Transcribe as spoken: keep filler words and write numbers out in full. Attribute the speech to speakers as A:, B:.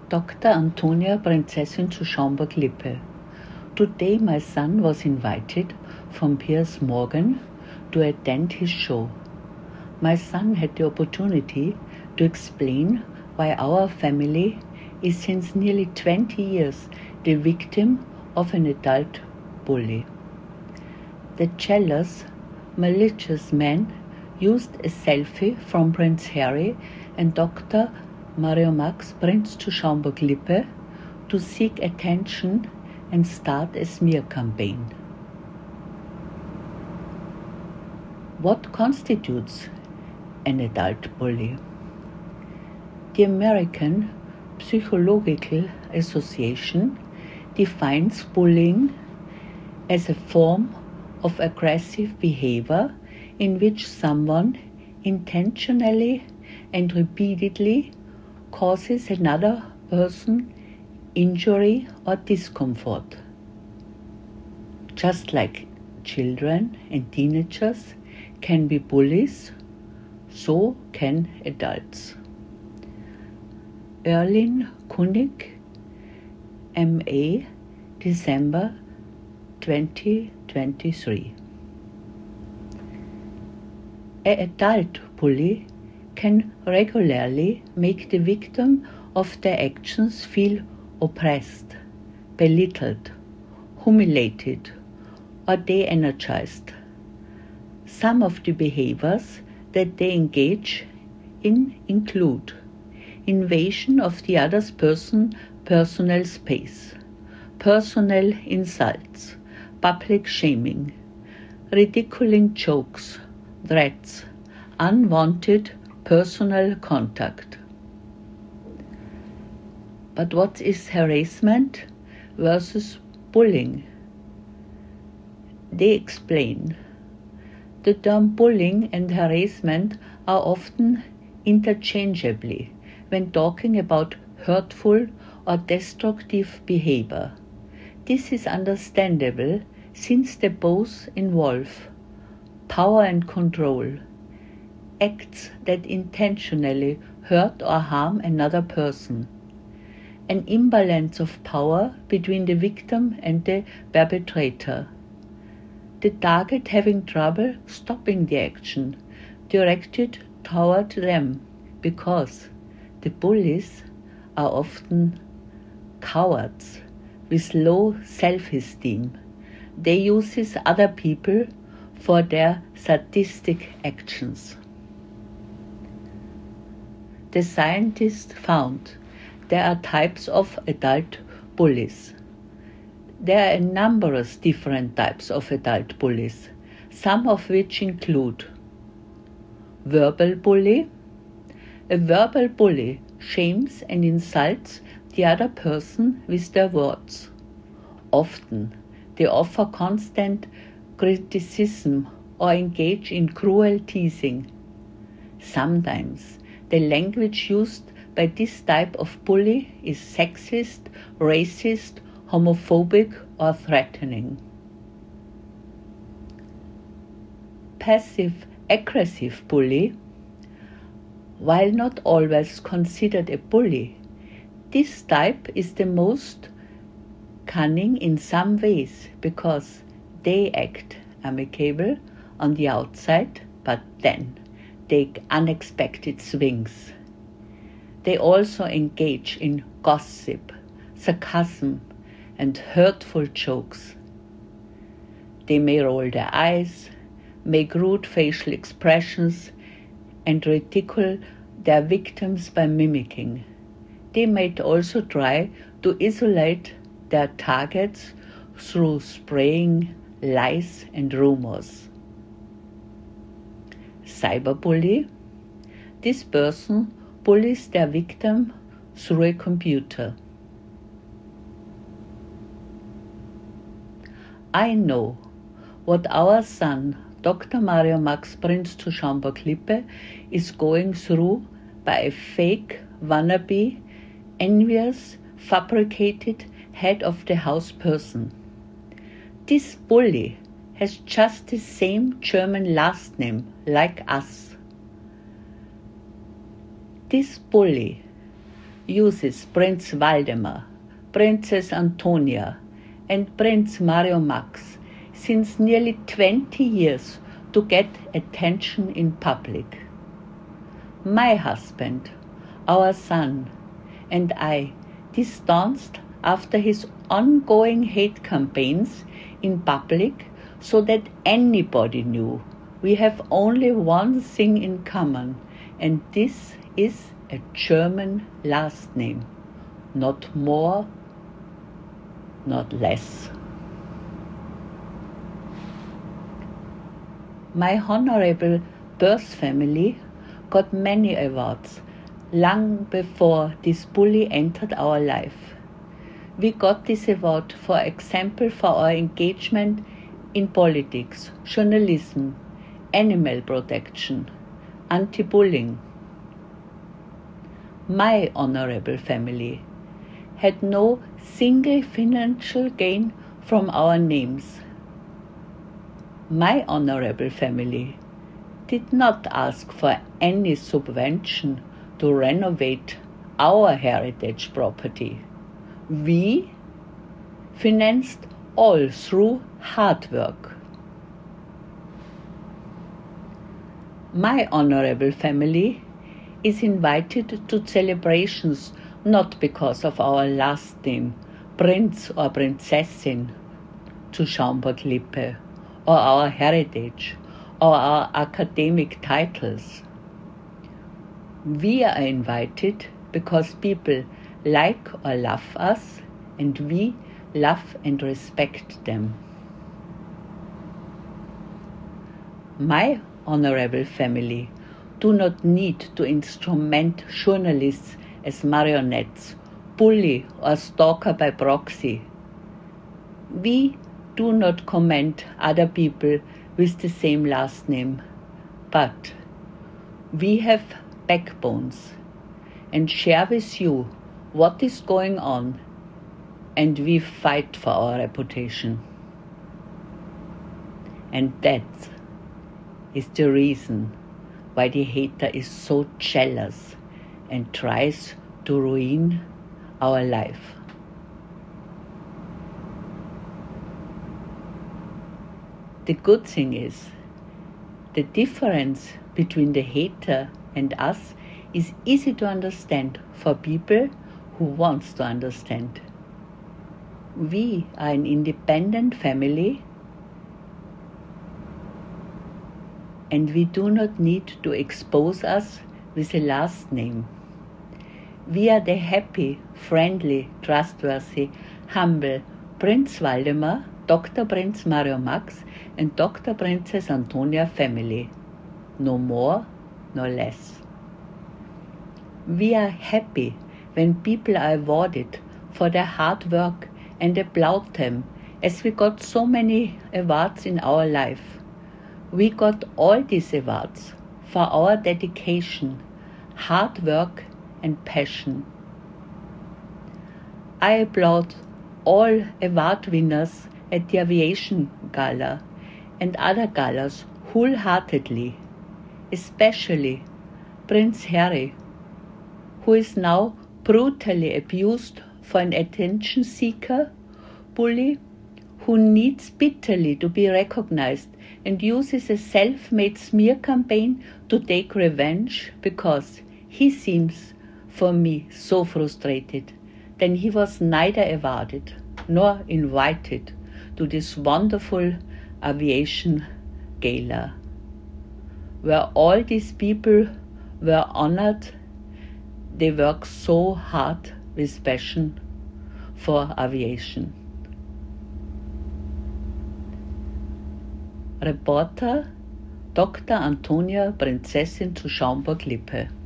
A: Doctor Antonia Prinzessin zu Schaumburg-Lippe. Today my son was invited from Piers Morgan to attend his show. My son had the opportunity to explain why our family is since nearly twenty years the victim of an adult bully. The jealous, malicious man used a selfie from Prince Harry and Doctor Mario Max Prinz zu Schaumburg-Lippe to seek attention and start a smear campaign. What constitutes an adult bully? The American Psychological Association defines bullying as a form of aggressive behavior in which someone intentionally and repeatedly causes another person injury or discomfort. Just like children and teenagers can be bullies, so can adults. Erlin Kunig, M A, December twenty twenty-three. An adult bully can regularly make the victim of their actions feel oppressed, belittled, humiliated, or de-energized. Some of the behaviors that they engage in include invasion of the other person's personal space, personal insults, public shaming, ridiculing jokes, threats, unwanted personal contact. But what is harassment versus bullying? They explain. The term bullying and harassment are often interchangeably when talking about hurtful or destructive behavior. This is understandable since they both involve power and control, acts that intentionally hurt or harm another person, an imbalance of power between the victim and the perpetrator, the target having trouble stopping the action directed toward them because the bullies are often cowards with low self-esteem. They use other people for their sadistic actions. The scientists found there are types of adult bullies. There are numerous different types of adult bullies, some of which include verbal bully. A verbal bully shames and insults the other person with their words. Often, they offer constant criticism or engage in cruel teasing. Sometimes, the language used by this type of bully is sexist, racist, homophobic, or threatening. Passive-aggressive bully. While not always considered a bully, this type is the most cunning in some ways because they act amicable on the outside, but then take unexpected swings. They also engage in gossip, sarcasm, and hurtful jokes. They may roll their eyes, make rude facial expressions, and ridicule their victims by mimicking. They might also try to isolate their targets through spraying lies and rumors. Cyberbully. This person bullies their victim through a computer. I know what our son, Doctor Mario Max Prinz zu Schaumburg-Lippe, is going through by a fake, wannabe, envious, fabricated head of the house person. This bully has just the same German last name like us. This bully uses Prince Waldemar, Princess Antonia, and Prince Mario Max since nearly twenty years to get attention in public. My husband, our son, and I distanced after his ongoing hate campaigns in public so that anybody knew we have only one thing in common, and this is a German last name, not more, not less. My honorable birth family got many awards long before this bully entered our life. We got this award, for example, for our engagement in politics, journalism, animal protection, anti-bullying. My honorable family had no single financial gain from our names. My honorable family did not ask for any subvention to renovate our heritage property. We financed all through hard work. My honorable family is invited to celebrations not because of our last name, Prince or Prinzessin, to Schaumburg-Lippe, or our heritage, or our academic titles. We are invited because people like or love us, and we love and respect them. My honorable family do not need to instrument journalists as marionettes, bully or stalker by proxy. We do not comment other people with the same last name, but we have backbones and share with you what is going on, and we fight for our reputation. And that is the reason why the hater is so jealous and tries to ruin our life. The good thing is, the difference between the hater and us is easy to understand for people who wants to understand. We are an independent family, and we do not need to expose us with a last name. We are the happy, friendly, trustworthy, humble Prince Waldemar, Doctor Prince Mario Max, and Doctor Princess Antonia family. No more, no less. We are happy when people are awarded for their hard work and applaud them, as we got so many awards in our life. We got all these awards for our dedication, hard work and passion. I applaud all award winners at the Aviation Gala and other galas wholeheartedly, especially Prince Harry, who is now brutally abused for an attention seeker, bully, who needs bitterly to be recognized and uses a self-made smear campaign to take revenge because he seems, for me, so frustrated that he was neither awarded nor invited to this wonderful aviation gala, where all these people were honored. They work so hard with passion for aviation. Reporter Doktor Antonia Prinzessin zu Schaumburg-Lippe.